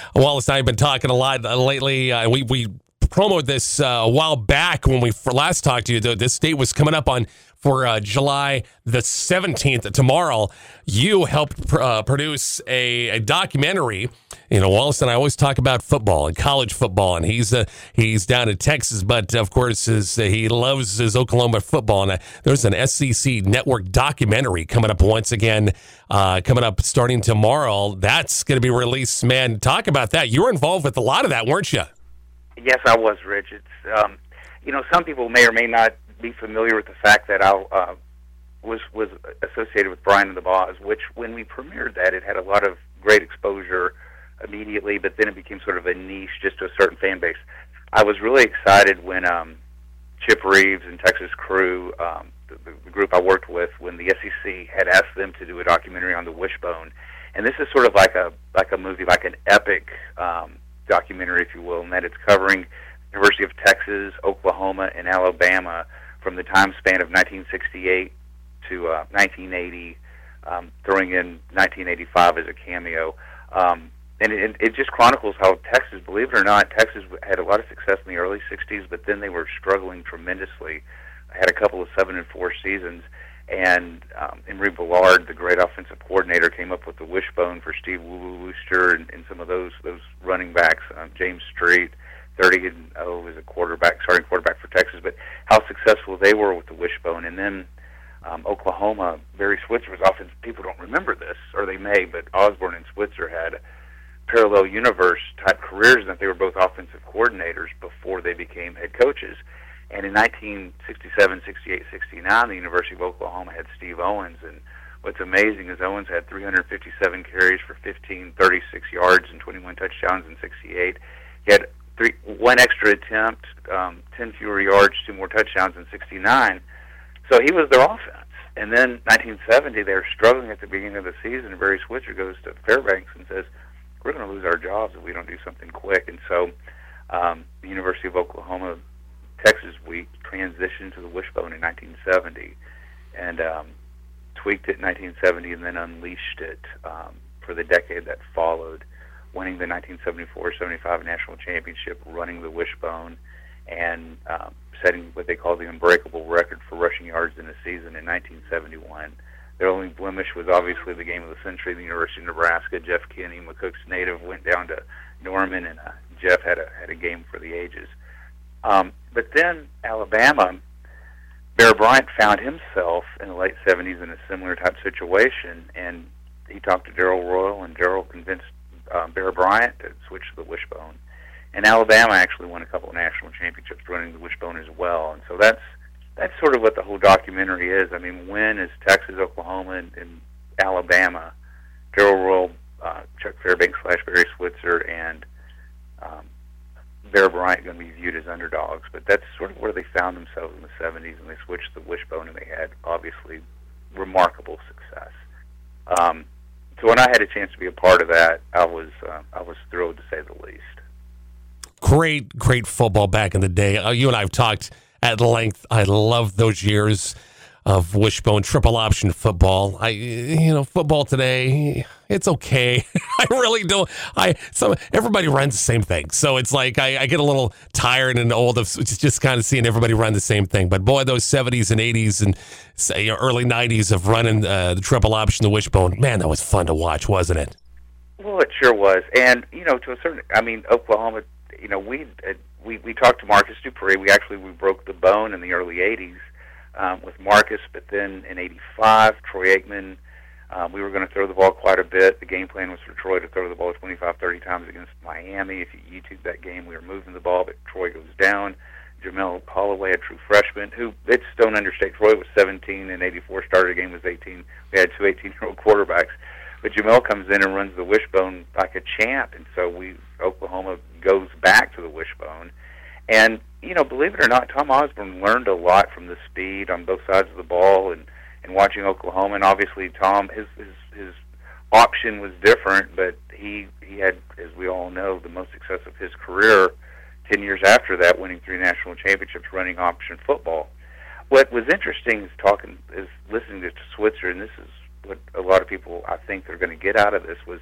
Wallace and I have been talking a lot lately. We promoted this a while back when we last talked to you. This date was coming up for July the 17th, tomorrow. You helped produce a documentary. You know, Wallace and I always talk about football and college football, and he's down in Texas, but of course he loves his Oklahoma football. And there's an SEC Network documentary coming up once again, coming up starting tomorrow. That's going to be released, man. Talk about that. You were involved with a lot of that, weren't you? Yes, I was, Rich. It's some people may or may not be familiar with the fact that I was associated with Brian and the Boz, which when we premiered that, it had a lot of great exposure immediately, but then it became sort of a niche just to a certain fan base. I was really excited when Chip Reeves and Texas Crew, the group I worked with, when the SEC had asked them to do a documentary on the Wishbone. And this is sort of like a movie, like an epic documentary, if you will, in that it's covering University of Texas, Oklahoma, and Alabama from the time span of 1968 to 1980, throwing in 1985 as a cameo. And it just chronicles how Texas, believe it or not, Texas had a lot of success in the early 60s, but then they were struggling tremendously. Had a couple of 7-4 seasons, and Emery Ballard, the great offensive coordinator, came up with the Wishbone for Steve Wooster and some of those running backs. James Street, 30-0 as a starting quarterback for Texas, but how successful they were with the Wishbone. And then Oklahoma, Barry Switzer was often, people don't remember this, or they may, but Osborne and Switzer had parallel universe type careers, that they were both offensive coordinators before they became head coaches. And in 1967, 68, 69, the University of Oklahoma had Steve Owens, and what's amazing is Owens had 357 carries for 1,536 yards and 21 touchdowns in 68. He had one extra attempt, 10 fewer yards, 2 more touchdowns in 69. So he was their offense. And then 1970, they were struggling at the beginning of the season, and Barry Switzer goes to Fairbanks and says, we're going to lose our jobs if we don't do something quick. And so the University of Oklahoma Texas Week transitioned to the Wishbone in 1970 and tweaked it in 1970 and then unleashed it for the decade that followed, winning the 1974-75 national championship, running the Wishbone, and setting what they call the unbreakable record for rushing yards in a season in 1971. Their only blemish was obviously the game of the century, the University of Nebraska. Jeff Kinney, McCook's native, went down to Norman, and Jeff had a game for the ages. But then Alabama, Bear Bryant found himself in the late 70s in a similar type situation, and he talked to Darrell Royal, and Darrell convinced Bear Bryant to switch to the Wishbone. And Alabama actually won a couple of national championships running the Wishbone as well. And so that's sort of what the whole documentary is. I mean, when is Texas, Oklahoma, and Alabama, Darrell Royal, Chuck Fairbanks / Barry Switzer, and Bear Bryant going to be viewed as underdogs? But that's sort of where they found themselves in the 70s, and they switched to the Wishbone, and they had, obviously, remarkable success. So when I had a chance to be a part of that, I was thrilled, to say the least. Great football back in the day. You and I have talked at length. I love those years of Wishbone triple option football. Football today, it's okay. I really don't. Everybody runs the same thing, so it's like I get a little tired and old of just kind of seeing everybody run the same thing. But boy, those 70s and 80s and early 90s of running the triple option, the Wishbone, man, that was fun to watch, wasn't it? Well, it sure was. And to a certain, Oklahoma. We talked to Marcus Dupree. We broke the bone in the early 80s with Marcus, but then in 85, Troy Aikman, we were going to throw the ball quite a bit. The game plan was for Troy to throw the ball 25, 30 times against Miami. If you YouTube that game, we were moving the ball, but Troy goes down. Jamel Holloway, a true freshman, who, it's don't understate, Troy was 17 and 84, started a game was 18. We had two 18-year-old quarterbacks. But Jamel comes in and runs the Wishbone like a champ, and so Oklahoma goes back to the Wishbone. And, believe it or not, Tom Osborne learned a lot from the speed on both sides of the ball and watching Oklahoma. And obviously, Tom, his option was different, but he had, as we all know, the most success of his career 10 years after that, winning 3 national championships running option football. What was interesting is listening to Switzer, and this is what a lot of people, I think, are going to get out of this, was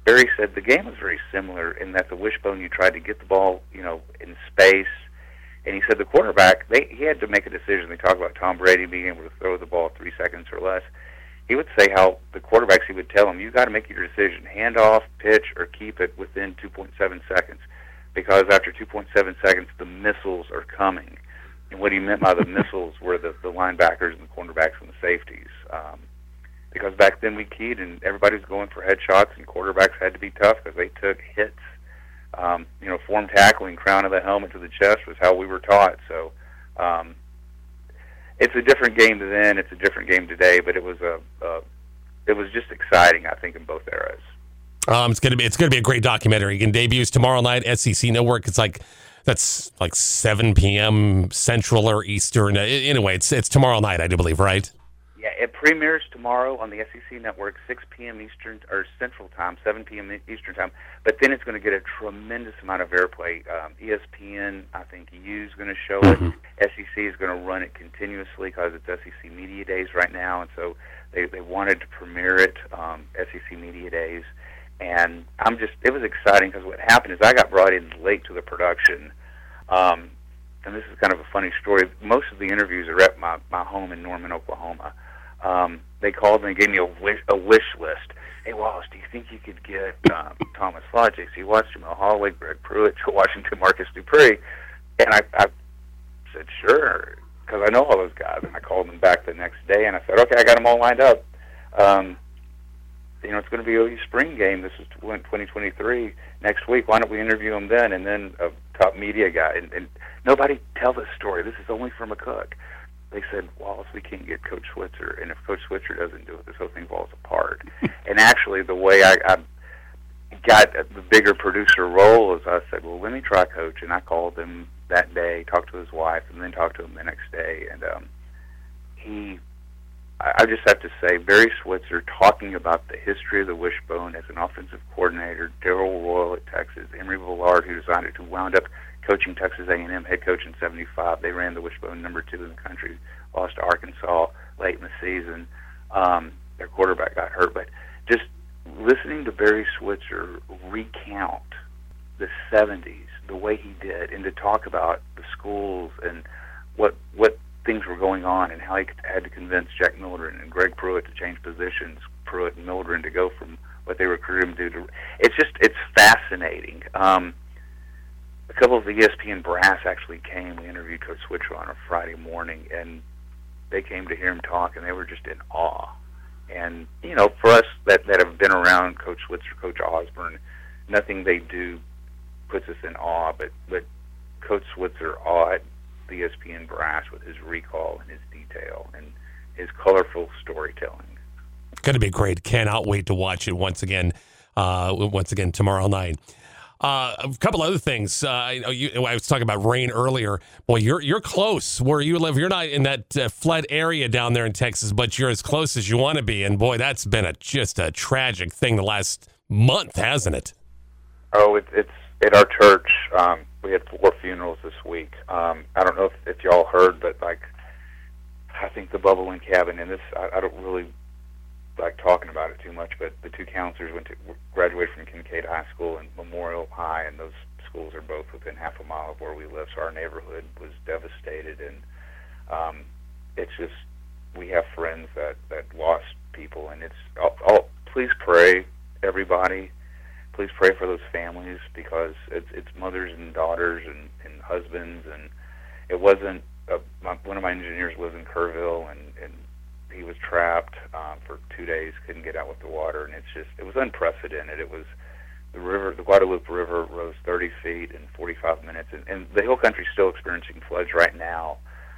Barry said the game was very similar in that the wishbone, you tried to get the ball, in space. And he said the quarterback, he had to make a decision. They talk about Tom Brady being able to throw the ball 3 seconds or less. He would say how the quarterbacks, he would tell them, you got to make your decision, hand off, pitch, or keep it within 2.7 seconds. Because after 2.7 seconds, the missiles are coming. And what he meant by the missiles were the linebackers and the cornerbacks and the safeties. Because back then we keyed and everybody was going for headshots, and quarterbacks had to be tough because they took hits. Form tackling, crown of the helmet to the chest was how we were taught. So it's a different game then. It's a different game today. But it was just exciting, I think, in both eras. It's gonna be a great documentary. It debuts tomorrow night, SEC Network. That's like 7 p.m. Central or Eastern. Anyway, it's tomorrow night, I do believe, right? Yeah, it premieres tomorrow on the SEC Network, 6 p.m. Eastern or Central Time, 7 p.m. Eastern Time. But then it's going to get a tremendous amount of airplay. ESPN, I think, is going to show it. SEC is going to run it continuously because it's SEC Media Days right now, and so they wanted to premiere it, SEC Media Days. And it was exciting because what happened is I got brought in late to the production. And this is kind of a funny story. Most of the interviews are at my home in Norman, Oklahoma. They called me and gave me a wish list. Hey, Wallace, do you think you could get Thomas Lodge, J.C. Watts, Jamel Holloway, Greg Pruitt, Joe Washington, Marcus Dupree? And I said, sure, because I know all those guys. And I called them back the next day, and I said, okay, I got them all lined up. It's going to be OU spring game. This is 2023 next week. Why don't we interview them then? And then a top media guy. And nobody tell this story. This is only from McCook. They said, Wallace, we can't get Coach Switzer. And if Coach Switzer doesn't do it, this whole thing falls apart. And actually, the way I got the bigger producer role is I said, well, let me try Coach. And I called him that day, talked to his wife, and then talked to him the next day. And I just have to say, Barry Switzer talking about the history of the wishbone as an offensive coordinator, Darrell Royal at Texas, Emory Villard, who designed it, who wound up coaching Texas A&M, head coach in '75. They ran the wishbone number 2 in the country, lost to Arkansas late in the season. Their quarterback got hurt. But just listening to Barry Switzer recount the 70s, the way he did, and to talk about the schools and what things were going on and how he had to convince Jack Mildren and Greg Pruitt to change positions, Pruitt and Mildren to go from what they recruited him to do. It's fascinating. A couple of the ESPN brass actually came. We interviewed Coach Switzer on a Friday morning, and they came to hear him talk, and they were just in awe. And, for us that have been around Coach Switzer, Coach Osborne, nothing they do puts us in awe, but Coach Switzer awed the ESPN brass with his recall and his detail and his colorful storytelling. It's going to be great. Cannot wait to watch it once again tomorrow night. A couple other things. I was talking about rain earlier. Boy, you're close where you live. You're not in that flood area down there in Texas, but you're as close as you want to be. And boy, that's been just a tragic thing the last month, hasn't it? Oh, it's at our church. We had 4 funerals this week. I don't know if y'all heard, but I think the Bubble and Cabin, and this I don't really like talking about it too much, but the 2 counselors graduated from Kincaid High School and Memorial High, and those schools are both within half a mile of where we live, so our neighborhood was devastated. And it's just, we have friends that lost people, and it's please pray, everybody. Please pray for those families, because it's mothers and daughters and husbands, and it wasn't one of my engineers lives in Kerrville, and he was trapped for 2 days, couldn't get out with the water, and it was unprecedented. It was the Guadalupe River rose 30 feet in 45 minutes, and the Hill Country's still experiencing floods right now.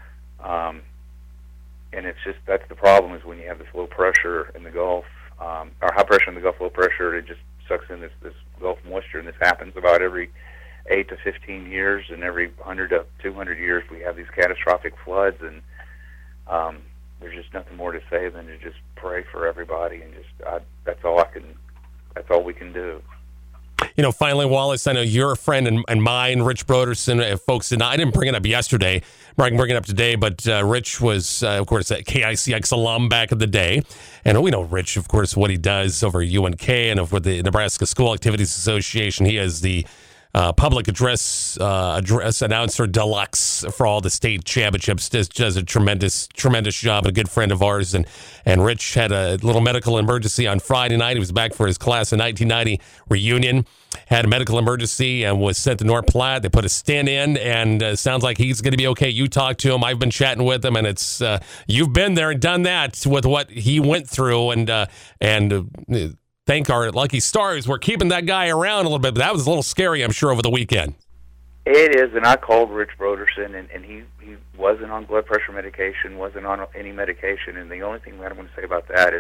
And it's just, that's the problem, is when you have this low pressure in the Gulf, or high pressure in the Gulf, low pressure, it just sucks in this Gulf moisture, and this happens about every 8 to 15 years, and every 100 to 200 years we have these catastrophic floods, and there's just nothing more to say than to just pray for everybody, and that's all we can do. finally, Wallace, I know you're a friend and mine, Rich Broderson. Folks, I didn't bring it up yesterday. I can bring it up today, but Rich was, of course, a KICX alum back in the day. And we know Rich, of course, what he does over at UNK and for the Nebraska School Activities Association. He is the public address announcer deluxe for all the state championships. Does a tremendous job. A good friend of ours, and Rich had a little medical emergency on Friday night. He was back for his class of 1990 reunion. Had a medical emergency and was sent to North Platte. They put a stent in, and sounds like he's going to be okay. You talked to him. I've been chatting with him, and it's you've been there and done that with what he went through, and thank our lucky stars. We're keeping that guy around a little bit, but that was a little scary, I'm sure, over the weekend. It is, and I called Rich Broderson, and he wasn't on blood pressure medication, wasn't on any medication, and the only thing that I'm going to say about that is,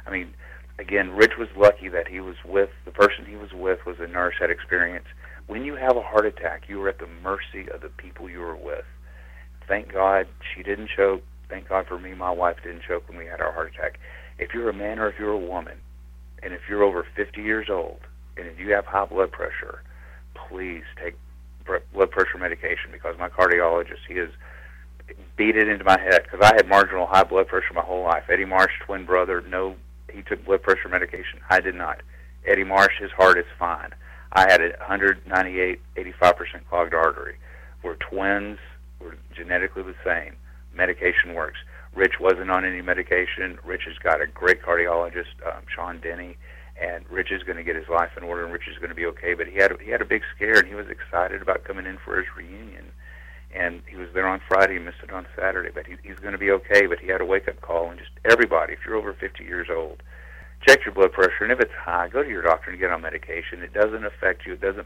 again, Rich was lucky that the person he was with was a nurse, had experience. When you have a heart attack, you are at the mercy of the people you were with. Thank God she didn't choke. Thank God for me, my wife didn't choke when we had our heart attack. If you're a man or if you're a woman, and if you're over 50 years old, and if you have high blood pressure, please take blood pressure medication, because my cardiologist, he has beat it into my head, because I had marginal high blood pressure my whole life. Eddie Marsh, twin brother, he took blood pressure medication. I did not. Eddie Marsh, his heart is fine. I had 198, 85% clogged artery. We're twins. We're genetically the same. Medication works. Rich wasn't on any medication. Rich has got a great cardiologist, Sean Denny, and Rich is going to get his life in order, and Rich is going to be okay. But he had a big scare, and he was excited about coming in for his reunion. And he was there on Friday, he missed it on Saturday, but he's going to be okay. But he had a wake-up call, and just everybody, if you're over 50 years old, check your blood pressure, and if it's high, go to your doctor and get on medication. It doesn't affect you. It doesn't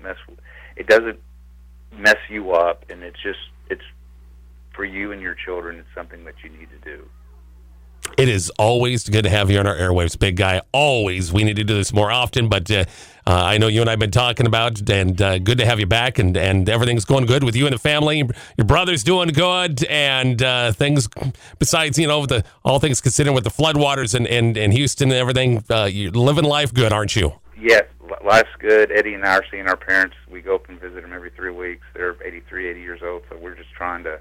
mess you up, and it's for you and your children. It's something that you need to do. It is always good to have you on our airwaves, big guy. Always. We need to do this more often, but I know you and I have been talking about, and good to have you back, and everything's going good with you and the family. Your brother's doing good, and things besides, all things considered with the floodwaters in Houston and everything, you're living life good, aren't you? Yes, life's good. Eddie and I are seeing our parents. We go up and visit them every 3 weeks. They're 83, 80 years old, so we're just trying to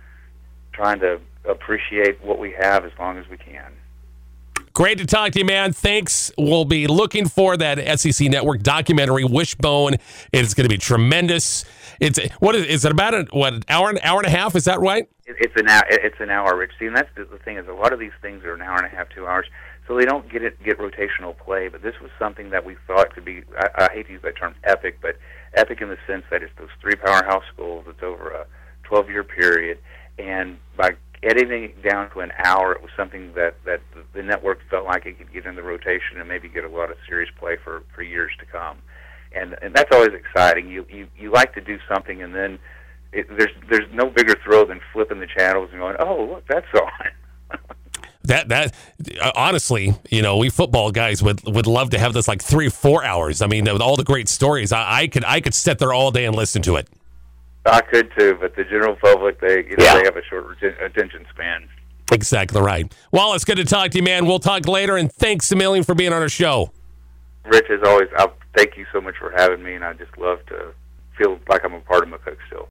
appreciate what we have as long as we can. Great to talk to you, man. Thanks. We'll be looking for that SEC Network documentary, Wishbone. It's going to be tremendous. Is it about an hour and a half? Is that right? It's an hour, Rich. See, and that's the thing, is a lot of these things are an hour and a half, 2 hours, so they don't get rotational play. But this was something that we thought could be, I hate to use that term epic, but epic in the sense that it's those 3 powerhouse schools. It's over a 12-year period. And by editing it down to an hour, it was something that the network felt like it could get in the rotation and maybe get a lot of serious play for years to come. And that's always exciting. You like to do something, and then there's no bigger thrill than flipping the channels and going, oh, look, that's on. That honestly, we football guys would love to have this like 3 or 4 hours. I mean, with all the great stories, I could sit there all day and listen to it. I could too, but the general public, they have a short attention span. Exactly right. Well, it's good to talk to you, man. We'll talk later, and thanks a million for being on our show. Rich, as always, thank you so much for having me, and I just love to feel like I'm a part of McCook still.